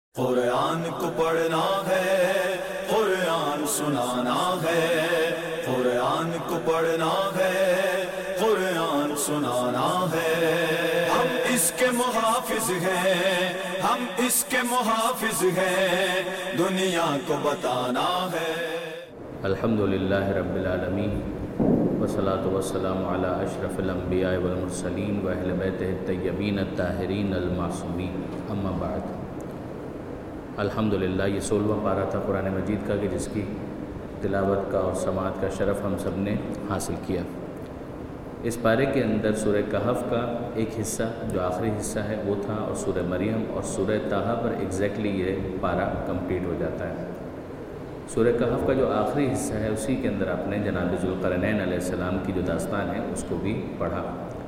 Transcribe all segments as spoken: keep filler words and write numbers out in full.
قرآن کو پڑھنا ہے، قرآن سنانا ہے، قرآن کو پڑھنا ہے، قرآن سنانا ہے۔ ہم اس کے محافظ ہیں، ہم اس کے محافظ ہیں، دنیا کو بتانا ہے۔ الحمدللہ رب العالمین والصلاة والسلام علی اشرف الانبیاء والمرسلین واہل بیتہ الطیبین الطاہرین المعصومین، اما بعد۔ الحمدللہ یہ سولہواں پارہ تھا قرآن مجید کا کہ جس کی تلاوت کا اور سماعت کا شرف ہم سب نے حاصل کیا۔ اس پارے کے اندر سورہ کہف کا ایک حصہ جو آخری حصہ ہے وہ تھا، اور سورہ مریم اور سورہ طٰہٰ پر ایگزیکٹلی یہ پارہ کمپلیٹ ہو جاتا ہے۔ سورہ کہف کا جو آخری حصہ ہے اسی کے اندر آپ نے جناب ذوالقرنین علیہ السلام کی جو داستان ہے اس کو بھی پڑھا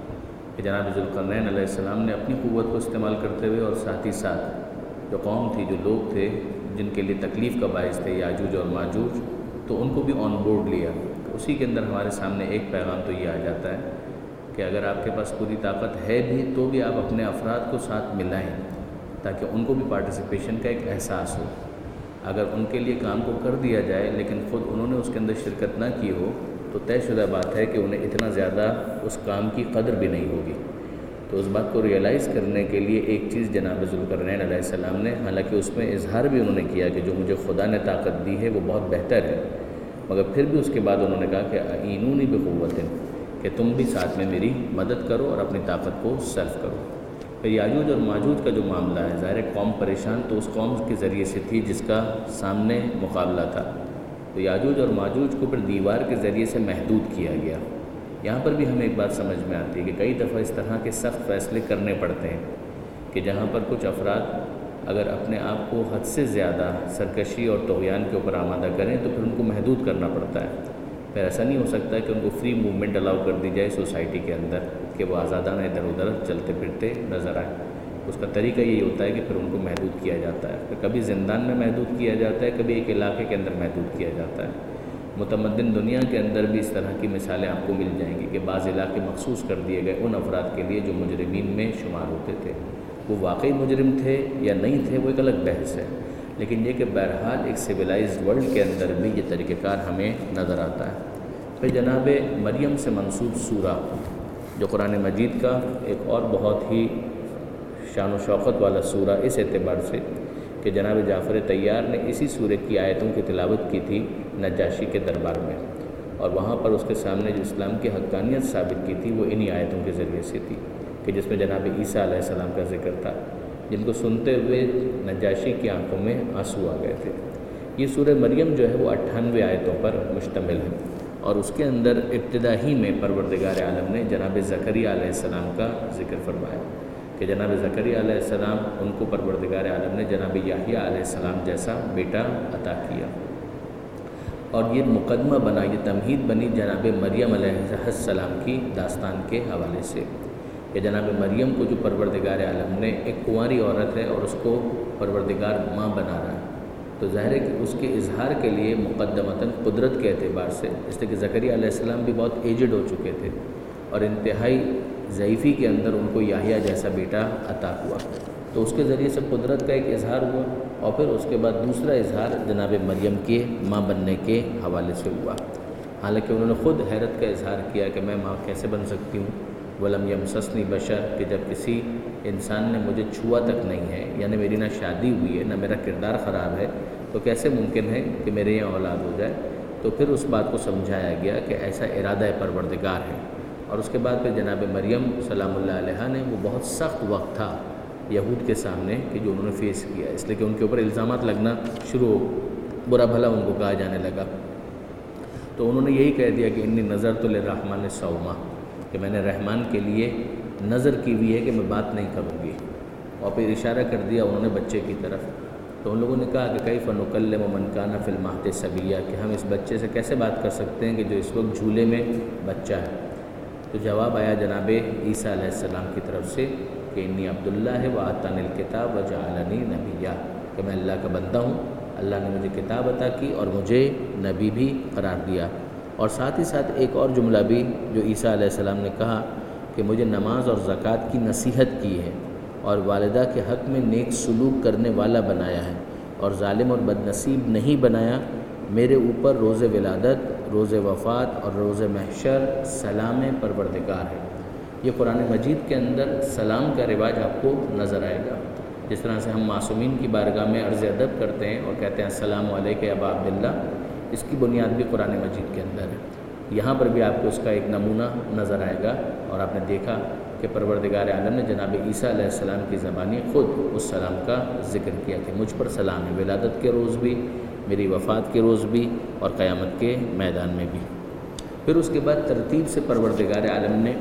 کہ جناب ذوالقرنین علیہ السلام نے اپنی قوت کو استعمال کرتے ہوئے اور ساتھ ہی ساتھ جو قوم تھی، جو لوگ تھے جن کے لیے تکلیف کا باعث تھے یاجوج اور ماجوج، تو ان کو بھی آن بورڈ لیا۔ اسی کے اندر ہمارے سامنے ایک پیغام تو یہ آ جاتا ہے کہ اگر آپ کے پاس پوری طاقت ہے بھی تو بھی آپ اپنے افراد کو ساتھ ملائیں تاکہ ان کو بھی پارٹیسپیشن کا ایک احساس ہو۔ اگر ان کے لیے کام کو کر دیا جائے لیکن خود انہوں نے اس کے اندر شرکت نہ کی ہو تو طے شدہ بات ہے کہ انہیں اتنا زیادہ اس کام کی قدر بھی نہیں ہوگی۔ تو اس بات کو ریئلائز کرنے کے لیے ایک چیز جناب ذوالقرنین علیہ السلام نے، حالانکہ اس میں اظہار بھی انہوں نے کیا کہ جو مجھے خدا نے طاقت دی ہے وہ بہت بہتر ہے، مگر پھر بھی اس کے بعد انہوں نے کہا کہ اعینونی بقوت، کہ تم بھی ساتھ میں میری مدد کرو اور اپنی طاقت کو صرف کرو۔ پھر یاجوج اور ماجوج کا جو معاملہ ہے، ظاہر ہے قوم پریشان تو اس قوم کے ذریعے سے تھی جس کا سامنے مقابلہ تھا، تو یاجوج اور ماجوج کو پھر دیوار کے ذریعے سے محدود کیا گیا۔ یہاں پر بھی ہمیں ایک بات سمجھ میں آتی ہے کہ کئی دفعہ اس طرح کے سخت فیصلے کرنے پڑتے ہیں کہ جہاں پر کچھ افراد اگر اپنے آپ کو حد سے زیادہ سرکشی اور طغیان کے اوپر آمادہ کریں تو پھر ان کو محدود کرنا پڑتا ہے۔ پھر ایسا نہیں ہو سکتا کہ ان کو فری موومنٹ الاؤ کر دی جائے سوسائٹی کے اندر کہ وہ آزادانہ ادھر ادھر چلتے پھرتے نظر آئے۔ اس کا طریقہ یہی ہوتا ہے کہ پھر ان کو محدود کیا جاتا ہے، پھر کبھی زندان میں محدود کیا جاتا ہے، کبھی ایک علاقے کے اندر محدود کیا جاتا ہے۔ متمدن دنیا کے اندر بھی اس طرح کی مثالیں آپ کو مل جائیں گی کہ بعض علاقے مخصوص کر دیے گئے ان افراد کے لیے جو مجرمین میں شمار ہوتے تھے۔ وہ واقعی مجرم تھے یا نہیں تھے وہ ایک الگ بحث ہے، لیکن یہ کہ بہرحال ایک سویلائزڈ ورلڈ کے اندر بھی یہ طریقہ کار ہمیں نظر آتا ہے۔ پھر جناب مریم سے منسوب سورہ جو قرآن مجید کا ایک اور بہت ہی شان و شوقت والا سورہ اس اعتبار سے کہ جناب جعفر طیار نے اسی سورہ کی آیتوں کی تلاوت کی تھی نجاشی کے دربار میں، اور وہاں پر اس کے سامنے جو اسلام کی حقانیت ثابت کی تھی وہ انہی آیتوں کے ذریعے سے تھی کہ جس میں جناب عیسیٰ علیہ السلام کا ذکر تھا، جن کو سنتے ہوئے نجاشی کی آنکھوں میں آنسو آ گئے تھے۔ یہ سورہ مریم جو ہے وہ اٹھانوے آیتوں پر مشتمل ہے، اور اس کے اندر ابتدا ہی میں پروردگار عالم نے جناب زکریہ علیہ السلام کا ذکر فرمایا کہ جناب زکریہ علیہ السلام ان کو پروردگار عالم نے جناب یحییٰ علیہ السلام جیسا بیٹا عطا کیا، اور یہ مقدمہ بنا، یہ تمہید بنی جناب مریم علیہ السلام کی داستان کے حوالے سے کہ جناب مریم کو جو پروردگار عالم نے، ایک کنواری عورت ہے اور اس کو پروردگار ماں بنا رہا ہے، تو ظاہر ہے کہ اس کے اظہار کے لیے مقدمتاً قدرت کے اعتبار سے، اس لیے کہ زکریہ علیہ السلام بھی بہت ایجڈ ہو چکے تھے اور انتہائی ضعیفی کے اندر ان کو یحییٰ جیسا بیٹا عطا ہوا، تو اس کے ذریعے سے قدرت کا ایک اظہار ہوا، اور پھر اس کے بعد دوسرا اظہار جناب مریم کے ماں بننے کے حوالے سے ہوا۔ حالانکہ انہوں نے خود حیرت کا اظہار کیا کہ میں ماں کیسے بن سکتی ہوں، ولم یمسسنی بشر، کہ جب کسی انسان نے مجھے چھوا تک نہیں ہے، یعنی میری نہ شادی ہوئی ہے نہ میرا کردار خراب ہے، تو کیسے ممکن ہے کہ میرے یہاں اولاد ہو جائے۔ تو پھر اس بات کو سمجھایا گیا کہ ایسا ارادہ پروردگار ہے، اور اس کے بعد پھر جناب مریم سلام اللہ علیہ نے، وہ بہت سخت وقت تھا یہود کے سامنے کہ جو انہوں نے فیس کیا، اس لیے کہ ان کے اوپر الزامات لگنا شروع ہو، برا بھلا ان کو کہا جانے لگا، تو انہوں نے یہی کہہ دیا کہ انی نظرت للرحمن صوما، کہ میں نے رحمان کے لیے نظر کی ہوئی ہے کہ میں بات نہیں کروں گی، اور پھر اشارہ کر دیا انہوں نے بچے کی طرف، تو ان لوگوں نے کہا کہ کیف نکلم من کان فی المہد صبیا، کہ ہم اس بچے سے کیسے بات کر سکتے ہیں کہ جو اس وقت جھولے میں بچہ ہے۔ تو جواب آیا جناب عیسیٰ علیہ السلام کی طرف سے کہ انی عبداللہ و آتانی الکتاب وجعلنی نبیا، کہ میں اللہ کا بندہ ہوں، اللہ نے مجھے کتاب عطا کی اور مجھے نبی بھی قرار دیا۔ اور ساتھ ہی ساتھ ایک اور جملہ بھی جو عیسیٰ علیہ السلام نے کہا کہ مجھے نماز اور زکوٰۃ کی نصیحت کی ہے، اور والدہ کے حق میں نیک سلوک کرنے والا بنایا ہے اور ظالم اور بد نصیب نہیں بنایا۔ میرے اوپر روز ولادت، روز وفات اور روز محشر سلام پروردگار ہے۔ یہ قرآن مجید کے اندر سلام کا رواج آپ کو نظر آئے گا۔ جس طرح سے ہم معصومین کی بارگاہ میں عرض ادب کرتے ہیں اور کہتے ہیں السلام علیکم یا ابا عبداللہ، اس کی بنیاد بھی قرآن مجید کے اندر ہے۔ یہاں پر بھی آپ کو اس کا ایک نمونہ نظر آئے گا، اور آپ نے دیکھا کہ پروردگار عالم نے جناب عیسیٰ علیہ السلام کی زبانی خود اس سلام کا ذکر کیا کہ مجھ پر سلام ہے، ولادت کے روز بھی، میری وفات کے روز بھی، اور قیامت کے میدان میں بھی۔ پھر اس کے بعد ترتیب سے پروردگار عالم نے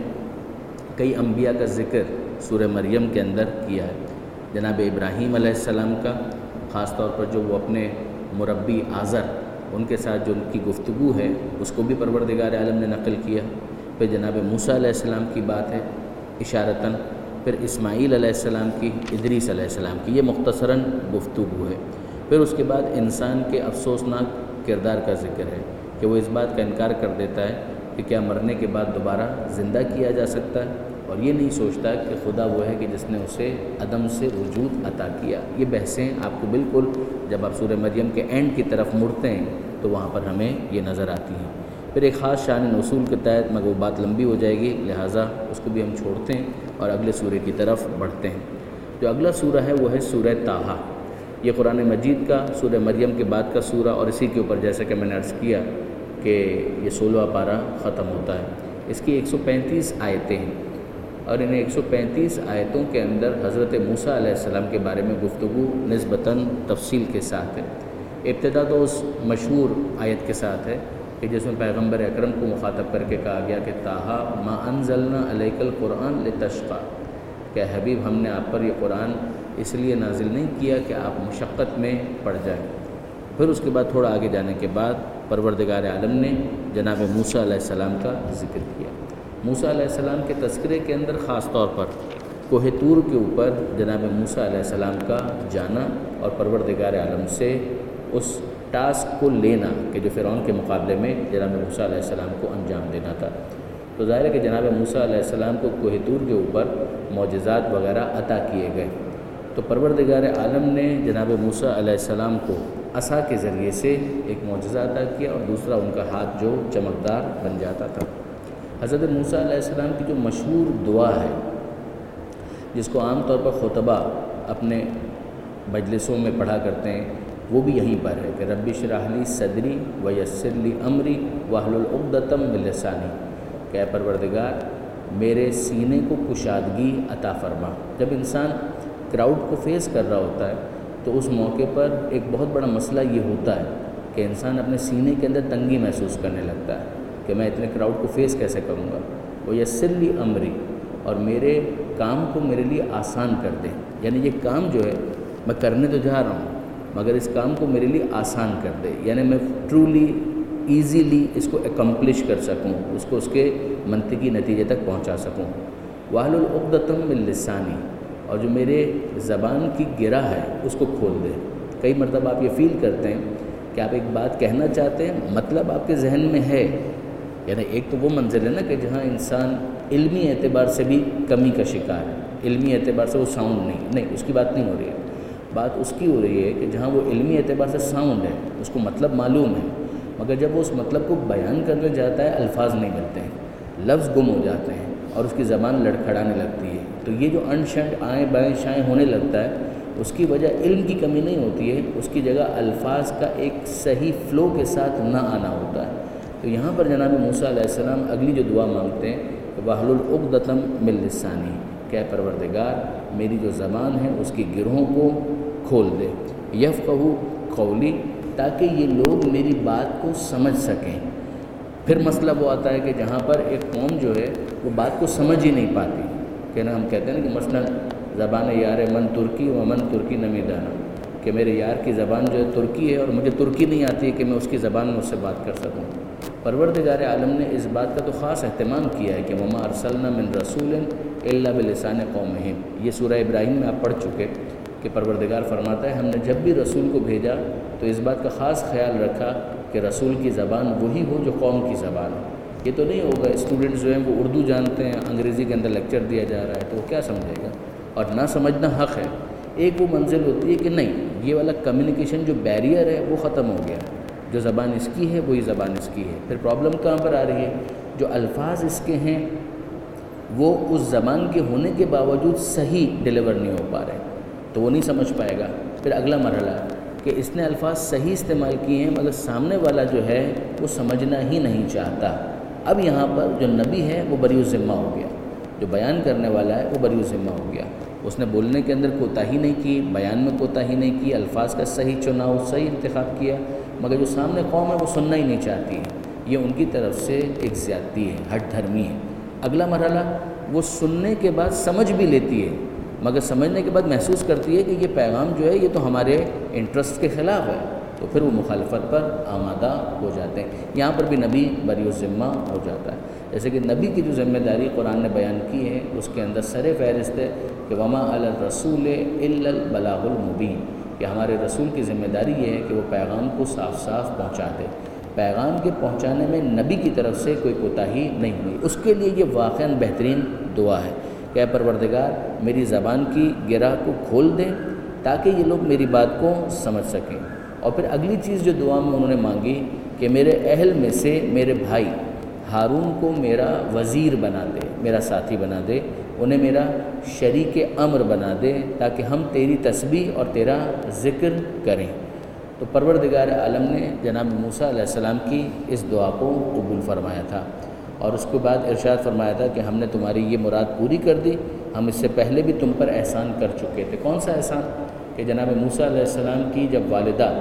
کئی انبیاء کا ذکر سورہ مریم کے اندر کیا ہے۔ جناب ابراہیم علیہ السلام کا، خاص طور پر جو وہ اپنے مربی آزر ان کے ساتھ جو ان کی گفتگو ہے اس کو بھی پروردگار عالم نے نقل کیا۔ پھر جناب موسیٰ علیہ السلام کی بات ہے اشارتاً، پھر اسماعیل علیہ السلام کی، ادریس علیہ السلام کی، یہ مختصراً گفتگو ہے۔ پھر اس کے بعد انسان کے افسوسناک کردار کا ذکر ہے کہ وہ اس بات کا انکار کر دیتا ہے کہ کیا مرنے کے بعد دوبارہ زندہ کیا جا سکتا ہے، اور یہ نہیں سوچتا کہ خدا وہ ہے کہ جس نے اسے عدم سے وجود عطا کیا۔ یہ بحثیں آپ کو بالکل جب آپ سورہ مریم کے اینڈ کی طرف مڑتے ہیں تو وہاں پر ہمیں یہ نظر آتی ہیں۔ پھر ایک خاص شان نزول کے تحت، مگر وہ بات لمبی ہو جائے گی لہٰذا اس کو بھی ہم چھوڑتے ہیں اور اگلے سورہ کی طرف بڑھتے ہیں۔ جو اگلا سورہ ہے وہ ہے سورہ طٰہٰ۔ یہ قرآن مجید کا سورہ مریم کے بعد کا سورہ، اور اسی کے اوپر جیسا کہ میں نے عرض کیا کہ یہ سولہواں پارہ ختم ہوتا ہے۔ اس کی ایک سو پینتیس آیتیں ہیں، اور ان ایک سو پینتیس آیتوں کے اندر حضرت موسیٰ علیہ السلام کے بارے میں گفتگو نسبتاً تفصیل کے ساتھ ہے۔ ابتدا تو اس مشہور آیت کے ساتھ ہے کہ جس میں پیغمبر اکرم کو مخاطب کر کے کہا گیا کہ طٰہٰ ما انزلنا علیک القرآن لتشقیٰ، کہ حبیب ہم نے آپ پر یہ قرآن اس لیے نازل نہیں کیا کہ آپ مشقت میں پڑ جائیں۔ پھر اس کے بعد تھوڑا آگے جانے کے بعد پروردگار عالم نے جناب موسیٰ علیہ السلام کا ذکر کیا۔ موسیٰ علیہ السلام کے تذکرے کے اندر خاص طور پر کوہ طور کے اوپر جناب موسیٰ علیہ السلام کا جانا اور پروردگار عالم سے اس ٹاسک کو لینا کہ جو فرعون کے مقابلے میں جناب موسیٰ علیہ السلام کو انجام دینا تھا۔ تو ظاہر ہے کہ جناب موسیٰ علیہ السلام کو کوہ طور کے اوپر معجزات وغیرہ عطا کیے گئے، تو پروردگار عالم نے جناب موسیٰ علیہ السلام کو عصا کے ذریعے سے ایک معجزہ عطا کیا، اور دوسرا ان کا ہاتھ جو چمکدار بن جاتا تھا۔ حضرت موسیٰ علیہ السلام کی جو مشہور دعا ہے جس کو عام طور پر خطبہ اپنے مجلسوں میں پڑھا کرتے ہیں، وہ بھی یہیں پر ہے کہ رب اشرح لی صدری ویسر لی امری واحلل عقدۃ من لسانی، کہ اے پروردگار میرے سینے کو کشادگی عطا فرما۔ جب انسان کراؤڈ کو فیس کر رہا ہوتا ہے تو اس موقع پر ایک بہت بڑا مسئلہ یہ ہوتا ہے کہ انسان اپنے سینے کے اندر تنگی محسوس کرنے لگتا ہے کہ میں اتنے کراؤڈ کو فیس کیسے کروں گا۔ ویسر لی امری، اور میرے کام کو میرے لیے آسان کر دے، یعنی یہ کام جو ہے میں کرنے تو جا رہا ہوں مگر اس کام کو میرے لیے آسان کر دے، یعنی میں ٹرولی ایزیلی اس کو اکمپلش کر سکوں، اس کو اس کے منطقی نتیجے تک پہنچا سکوں۔ واحلل عقدۃ من لسانی، اور جو میرے زبان کی گرہ ہے اس کو کھول دے۔ کئی مرتبہ آپ یہ فیل کرتے ہیں کہ آپ ایک بات کہنا چاہتے ہیں، مطلب آپ کے ذہن میں ہے، یعنی ایک تو وہ منزل ہے نا کہ جہاں انسان علمی اعتبار سے بھی کمی کا شکار ہے، علمی اعتبار سے وہ ساؤنڈ نہیں نہیں اس کی بات نہیں ہو رہی ہے، بات اس کی ہو رہی ہے کہ جہاں وہ علمی اعتبار سے ساؤنڈ ہے، اس کو مطلب معلوم ہے، مگر جب وہ اس مطلب کو بیان کرنے جاتا ہے الفاظ نہیں ملتے ہیں، لفظ گم ہو جاتے ہیں اور اس کی زبان لڑکھڑانے لگتی ہے۔ تو یہ جو انشنٹ آئیں بائیں شائیں ہونے لگتا ہے، اس کی وجہ علم کی کمی نہیں ہوتی ہے، اس کی جگہ الفاظ کا ایک صحیح فلو کے ساتھ نہ آنا ہوتا ہے۔ تو یہاں پر جناب موسیٰ علیہ السلام اگلی جو دعا مانگتے ہیں کہ واحلل عقدۃ من لسانی، کہ اے پروردگار میری جو زبان ہے اس کی گرہوں کو کھول دے، یفقہوا قولی، تاکہ یہ لوگ میری بات کو سمجھ سکیں۔ پھر مسئلہ وہ آتا ہے کہ جہاں پر ایک قوم جو ہے وہ بات کو سمجھ ہی نہیں پاتی، کہ نا ہم کہتے ہیں نا کہ مثلا زبان یار من ترکی و من ترکی نمیدانا، کہ میرے یار کی زبان جو ہے ترکی ہے اور مجھے ترکی نہیں آتی ہے کہ میں اس کی زبان میں اس سے بات کر سکوں۔ پروردگار عالم نے اس بات کا تو خاص اہتمام کیا ہے کہ وما ارسلنا من رسول الا بلسان قومہم، یہ سورہ ابراہیم میں آپ پڑھ چکے کہ پروردگار فرماتا ہے ہم نے جب بھی رسول کو بھیجا تو اس بات کا خاص خیال رکھا کہ رسول کی زبان وہی ہو جو قوم کی زبان ہے۔ یہ تو نہیں ہوگا اسٹوڈنٹس جو ہیں وہ اردو جانتے ہیں، انگریزی کے اندر لیکچر دیا جا رہا ہے تو وہ کیا سمجھے گا، اور نہ سمجھنا حق ہے، ایک وہ منزل ہوتی ہے کہ نہیں یہ والا کمیونیکیشن جو بیریئر ہے وہ ختم ہو گیا، جو زبان اس کی ہے وہی زبان اس کی ہے۔ پھر پرابلم کہاں پر آ رہی ہے؟ جو الفاظ اس کے ہیں وہ اس زبان کے ہونے کے باوجود صحیح ڈیلیور نہیں ہو پا رہے، تو وہ نہیں سمجھ پائے گا۔ پھر اگلا مرحلہ کہ اس نے الفاظ صحیح استعمال کیے ہیں مگر سامنے والا جو ہے وہ سمجھنا ہی نہیں چاہتا۔ اب یہاں پر جو نبی ہے وہ بری الذمہ ہو گیا، جو بیان کرنے والا ہے وہ بری الذمہ ہو گیا۔ اس نے بولنے کے اندر کوتاہی نہیں کی، بیان میں کوتاہی نہیں کی، الفاظ کا صحیح چناؤ، صحیح انتخاب کیا، مگر جو سامنے قوم ہے وہ سننا ہی نہیں چاہتی ہے۔ یہ ان کی طرف سے ایک زیادتی ہے، ہٹ دھرمی ہے۔ اگلا مرحلہ وہ سننے کے بعد سمجھ بھی لیتی ہے مگر سمجھنے کے بعد محسوس کرتی ہے کہ یہ پیغام جو ہے یہ تو ہمارے انٹرسٹ کے خلاف ہے، تو پھر وہ مخالفت پر آمادہ ہو جاتے ہیں۔ یہاں پر بھی نبی بری الذمہ ہو جاتا ہے۔ جیسے کہ نبی کی جو ذمہ داری قرآن نے بیان کی ہے اس کے اندر سر فہرست ہے کہ وما علی الرسول الا البلاغ المبین، کہ ہمارے رسول کی ذمہ داری یہ ہے کہ وہ پیغام کو صاف صاف پہنچا دے۔ پیغام کے پہنچانے میں نبی کی طرف سے کوئی کوتاہی نہیں ہوئی۔ اس کے لیے یہ واقعاً بہترین دعا ہے کہ اے پروردگار میری زبان کی گرہ کو کھول دے تاکہ یہ لوگ میری بات کو سمجھ سکیں۔ اور پھر اگلی چیز جو دعا میں انہوں نے مانگی کہ میرے اہل میں سے میرے بھائی ہارون کو میرا وزیر بنا دے، میرا ساتھی بنا دے، انہیں میرا شریک امر بنا دے تاکہ ہم تیری تسبیح اور تیرا ذکر کریں۔ تو پروردگار عالم نے جناب موسیٰ علیہ السلام کی اس دعا کو قبول فرمایا تھا اور اس کے بعد ارشاد فرمایا تھا کہ ہم نے تمہاری یہ مراد پوری کر دی، ہم اس سے پہلے بھی تم پر احسان کر چکے تھے۔ کون سا احسان؟ کہ جناب موسیٰ علیہ السلام کی جب والدہ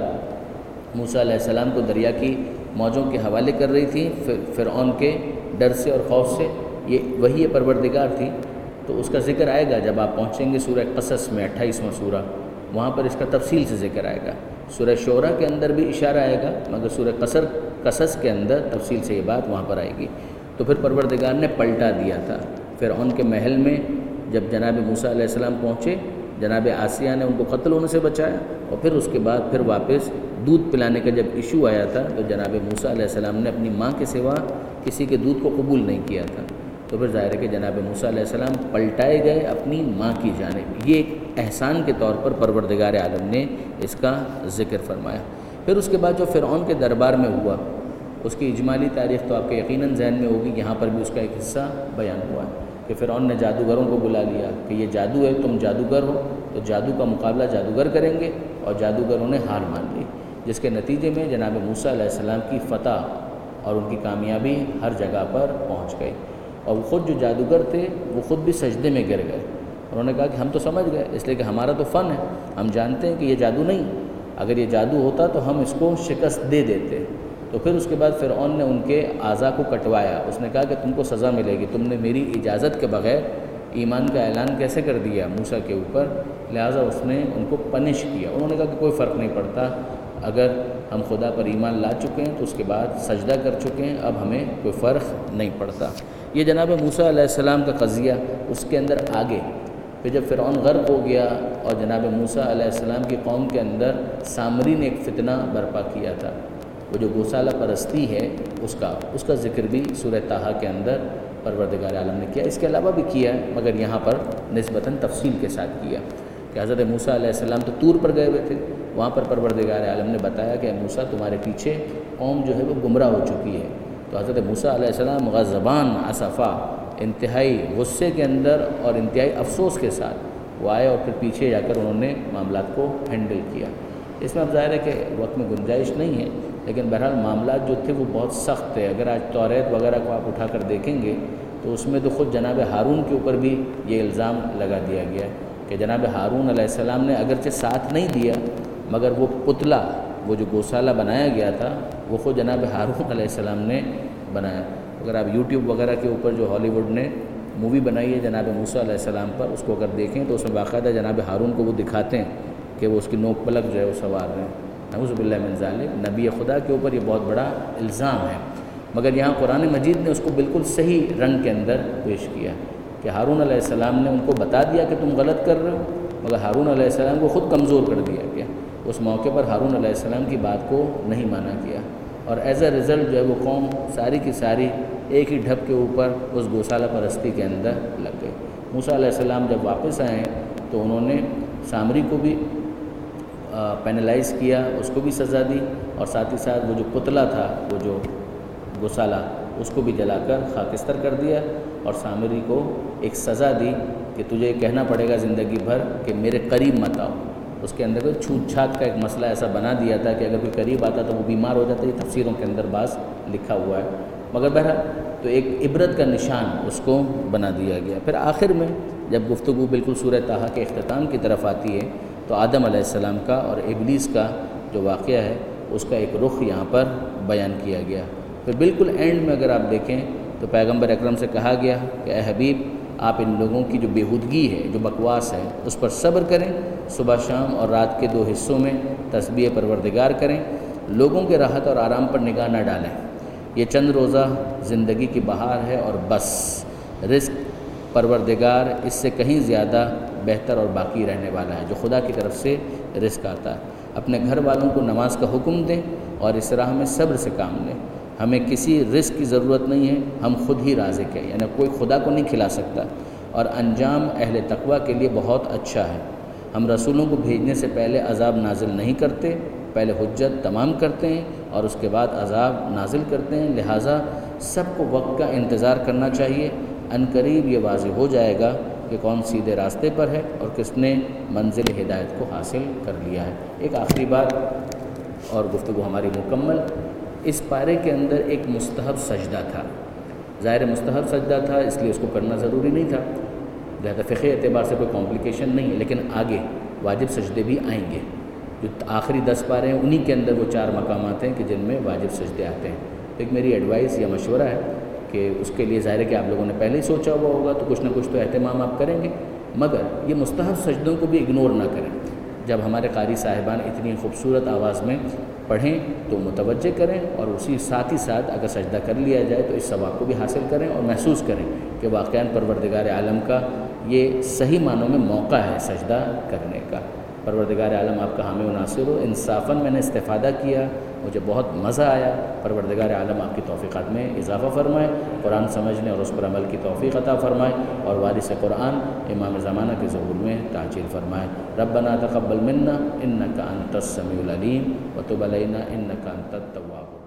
موسیٰ علیہ السلام کو دریا کی موجوں کے حوالے کر رہی تھی فرعون کے ڈر سے اور خوف سے، یہ وہی پروردگار تھی۔ تو اس کا ذکر آئے گا جب آپ پہنچیں گے سورہ قصص میں، اٹھائیسواں سورہ، وہاں پر اس کا تفصیل سے ذکر آئے گا۔ سورہ شعراء کے اندر بھی اشارہ آئے گا مگر سورہ قصر قصص کے اندر تفصیل سے یہ بات وہاں پر آئے گی۔ تو پھر پروردگار نے پلٹا دیا تھا فرعون کے محل میں، جب جناب موسیٰ علیہ السلام پہنچے جناب آسیہ نے ان کو قتل ہونے سے بچایا، اور پھر اس کے بعد پھر واپس دودھ پلانے کا جب ایشو آیا تھا تو جناب موسیٰ علیہ السلام نے اپنی ماں کے سوا کسی کے دودھ کو قبول نہیں کیا تھا، تو پھر ظاہر ہے کہ جناب موسیٰ علیہ السلام پلٹائے گئے اپنی ماں کی جانب۔ یہ ایک احسان کے طور پر پروردگار عالم نے اس کا ذکر فرمایا۔ پھر اس کے بعد جو فرعون کے دربار میں ہوا اس کی اجمالی تاریخ تو آپ کے یقیناً ذہن میں ہوگی، یہاں پر بھی اس کا ایک حصہ بیان ہوا ہے کہ فرعون نے جادوگروں کو بلا لیا کہ یہ جادو ہے، تم جادوگر ہو، تو جادو کا مقابلہ جادوگر کریں گے، اور جادوگروں نے ہار مان لی، جس کے نتیجے میں جناب موسیٰ علیہ السلام کی فتح اور ان کی کامیابی ہر جگہ پر پہنچ گئی، اور وہ خود جو جادوگر تھے وہ خود بھی سجدے میں گر گئے۔ انہوں نے کہا کہ ہم تو سمجھ گئے، اس لیے کہ ہمارا تو فن ہے، ہم جانتے ہیں کہ یہ جادو نہیں، اگر یہ جادو ہوتا تو ہم اس کو شکست دے دیتے۔ تو پھر اس کے بعد فرعون نے ان کے اعضاء کو کٹوایا، اس نے کہا کہ تم کو سزا ملے گی، تم نے میری اجازت کے بغیر ایمان کا اعلان کیسے کر دیا موسیٰ کے اوپر، لہٰذا اس نے ان کو پنش کیا۔ انہوں نے کہا کہ کوئی فرق نہیں پڑتا، اگر ہم خدا پر ایمان لا چکے ہیں تو اس کے بعد سجدہ کر چکے ہیں، اب ہمیں کوئی فرق نہیں پڑتا۔ یہ جناب موسیٰ علیہ السلام کا قضیہ، اس کے اندر آگے پھر جب فرعون غرق ہو گیا اور جناب موسیٰ علیہ السلام کی قوم کے اندر سامری نے ایک فتنہ برپا کیا تھا، وہ جو گوسالہ پرستی ہے اس کا اس کا ذکر بھی سورہ طٰہٰ کے اندر پروردگار عالم نے کیا، اس کے علاوہ بھی کیا ہے مگر یہاں پر نسبتاً تفصیل کے ساتھ کیا کہ حضرت موسیٰ علیہ السلام تو طور پر گئے ہوئے تھے، وہاں پر پروردگار عالم نے بتایا کہ موسیٰ تمہارے پیچھے قوم جو ہے وہ گمراہ ہو چکی ہے، تو حضرت موسیٰ علیہ السلام غضبان اسفا، انتہائی غصے کے اندر اور انتہائی افسوس کے ساتھ وہ آئے اور پھر پیچھے جا کر انہوں نے معاملات کو ہینڈل کیا۔ اس میں اب ظاہر ہے کہ وقت میں گنجائش نہیں ہے، لیکن بہرحال معاملات جو تھے وہ بہت سخت تھے۔ اگر آج توریت وغیرہ کو آپ اٹھا کر دیکھیں گے تو اس میں تو خود جناب ہارون کے اوپر بھی یہ الزام لگا دیا گیا ہے کہ جناب ہارون علیہ السلام نے اگرچہ ساتھ نہیں دیا مگر وہ پتلا، وہ جو گوسالہ بنایا گیا تھا وہ خود جناب ہارون علیہ السلام نے بنایا۔ اگر آپ یوٹیوب وغیرہ کے اوپر جو ہالی ووڈ نے مووی بنائی ہے جناب موسیٰ علیہ السلام پر، اس کو اگر دیکھیں تو اس میں باقاعدہ جناب ہارون کو وہ دکھاتے ہیں کہ وہ اس کی نوک پلک جو ہے وہ سوار رہے ہیں۔ نعوذ باللہ من ذالک، نبی خدا کے اوپر یہ بہت بڑا الزام ہے، مگر یہاں قرآن مجید نے اس کو بالکل صحیح رنگ کے اندر پیش کیا کہ ہارون علیہ السلام نے ان کو بتا دیا کہ تم غلط کر رہے ہو، مگر ہارون علیہ السلام کو خود کمزور کر دیا گیا۔ اس موقع پر ہارون علیہ السلام کی بات کو نہیں مانا گیا، اور ایز اے رزلٹ جو ہے وہ قوم ساری کی ساری ایک ہی ڈھب کے اوپر اس گوسالہ پرستی کے اندر لگ گئی۔ موسیٰ علیہ السلام جب واپس آئے تو انہوں نے سامری کو بھی پینلائز کیا، اس کو بھی سزا دی، اور ساتھ ہی ساتھ وہ جو پتلا تھا، وہ جو گسالہ، اس کو بھی جلا کر خاکستر کر دیا، اور سامری کو ایک سزا دی کہ تجھے کہنا پڑے گا زندگی بھر کہ میرے قریب مت آؤ۔ اس کے اندر کوئی چھوت چھات کا ایک مسئلہ ایسا بنا دیا تھا کہ اگر کوئی قریب آتا تو وہ بیمار ہو جاتا، یہ تفسیروں کے اندر بعض لکھا ہوا ہے، مگر بہرحال تو ایک عبرت کا نشان اس کو بنا دیا گیا۔ پھر آخر میں جب گفتگو بالکل سورہ طٰہٰ کے اختتام کی طرف آتی ہے تو آدم علیہ السلام کا اور ابلیس کا جو واقعہ ہے اس کا ایک رخ یہاں پر بیان کیا گیا۔ پھر بالکل اینڈ میں اگر آپ دیکھیں تو پیغمبر اکرم سے کہا گیا کہ اے حبیب، آپ ان لوگوں کی جو بےہودگی ہے، جو بکواس ہے، اس پر صبر کریں، صبح شام اور رات کے دو حصوں میں تسبیح پروردگار کریں، لوگوں کے راحت اور آرام پر نگاہ نہ ڈالیں، یہ چند روزہ زندگی کی بہار ہے اور بس، رزق پروردگار اس سے کہیں زیادہ بہتر اور باقی رہنے والا ہے جو خدا کی طرف سے رزق آتا ہے۔ اپنے گھر والوں کو نماز کا حکم دیں اور اس راہ میں صبر سے کام لیں، ہمیں کسی رزق کی ضرورت نہیں ہے، ہم خود ہی رازق ہیں، یعنی کوئی خدا کو نہیں کھلا سکتا، اور انجام اہل تقویٰ کے لیے بہت اچھا ہے۔ ہم رسولوں کو بھیجنے سے پہلے عذاب نازل نہیں کرتے، پہلے حجت تمام کرتے ہیں اور اس کے بعد عذاب نازل کرتے ہیں، لہٰذا سب کو وقت کا انتظار کرنا چاہیے۔ ان قریب یہ واضح ہو جائے گا کہ کون سیدھے راستے پر ہے اور کس نے منزل ہدایت کو حاصل کر لیا ہے۔ ایک آخری بات اور گفتگو ہماری مکمل، اس پارے کے اندر ایک مستحب سجدہ تھا، ظاہر مستحب سجدہ تھا اس لیے اس کو کرنا ضروری نہیں تھا، لہذا فقہی اعتبار سے کوئی کمپلیکیشن نہیں ہے، لیکن آگے واجب سجدے بھی آئیں گے۔ جو آخری دس پارے ہیں انہی کے اندر وہ چار مقامات ہیں کہ جن میں واجب سجدے آتے ہیں۔ ایک میری ایڈوائس یا مشورہ ہے کہ اس کے لیے ظاہر ہے کہ آپ لوگوں نے پہلے ہی سوچا ہوا ہوگا تو کچھ نہ کچھ تو اہتمام آپ کریں گے، مگر یہ مستحب سجدوں کو بھی اگنور نہ کریں۔ جب ہمارے قاری صاحبان اتنی خوبصورت آواز میں پڑھیں تو متوجہ کریں، اور اسی ساتھ ہی ساتھ اگر سجدہ کر لیا جائے تو اس ثواب کو بھی حاصل کریں اور محسوس کریں کہ واقعاً پروردگار عالم کا یہ صحیح معنوں میں موقع ہے سجدہ کرنے کا۔ پروردگار عالم آپ کا حامی و ناصر ہو۔ انصافاً میں نے استفادہ کیا، مجھے بہت مزہ آیا، پروردگار عالم آپ کی توفیقات میں اضافہ فرمائے، قرآن سمجھنے اور اس پر عمل کی توفیق عطا فرمائے، اور وارث قرآن امام زمانہ کے ظہور میں تعجیل فرمائے۔ ربنا تقبل منا انک انت السمیع العلیم وتب علینا انک انت التواب